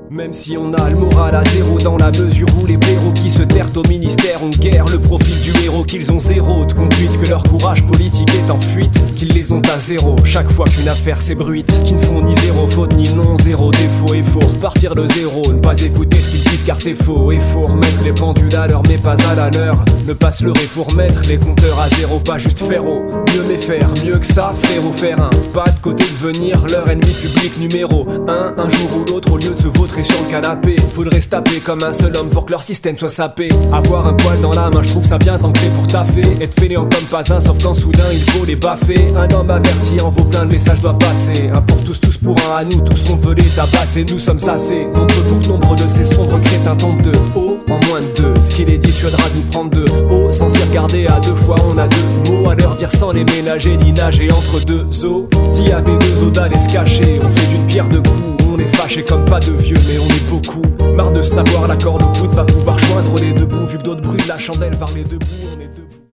Même si on a le moral à zéro, dans la mesure où les blaireaux qui se terrent au ministère ont guère le profil du héros, qu'ils ont zéro de conduite, que leur courage politique est en fuite, qu'ils les ont à zéro chaque fois qu'une affaire s'ébruite, qui ne font ni zéro faute ni non zéro défaut. Et faut repartir de zéro, ne pas écouter ce qu'ils disent car c'est faux. Et faut remettre les pendules à l'heure mais pas à la leur, ne pas se leurrer, faut remettre les compteurs à zéro, pas juste faire au mieux mais faire mieux que ça, frérot, faire un pas de côté, devenir leur ennemi public numéro un jour ou l'autre, au lieu de se vautrer sur le canapé. Faudrait se taper comme un seul homme pour que leur système soit sapé. Avoir un poil dans la main, je trouve ça bien tant que c'est pour taffer. Être fainéant comme pas un, sauf quand soudain il faut les baffer. Un homme averti en vaut plein, le message doit passer. Un pour tous, tous pour un, à nous tous on peut les tabasser. Nous sommes assez nombreux pour que nombre de ces sombres crétins tombent de haut en moins de deux. Ce qui les dissuadera de nous prendre de haut, sans y regarder à deux fois on a deux mots à leur dire sans les ménager ni nager entre deux eaux. Diable deux eaux d'aller se cacher, on fait d'une pierre deux coups. On est fâché comme pas de vieux mais on est beaucoup. Marre de savoir la corde au bout, de pas pouvoir joindre les deux bouts. Vu que d'autres brûlent la chandelle par les deux bouts, on est debout.